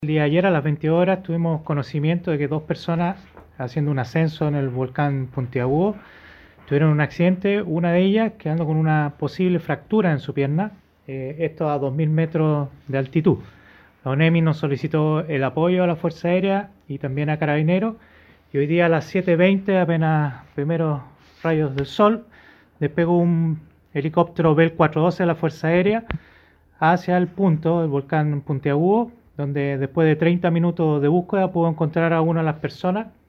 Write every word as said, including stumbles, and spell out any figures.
El día de ayer a las veinte horas tuvimos conocimiento de que dos personas haciendo un ascenso en el volcán Puntiagudo tuvieron un accidente, una de ellas quedando con una posible fractura en su pierna, eh, esto a dos mil metros de altitud. La ONEMI nos solicitó el apoyo a la Fuerza Aérea y también a Carabineros, y hoy día a las siete veinte, apenas primeros rayos del sol, despegó un helicóptero Bell cuatrocientos doce de la Fuerza Aérea hacia el punto, el volcán Puntiagudo, donde después de treinta minutos de búsqueda pudo encontrar a una de las personas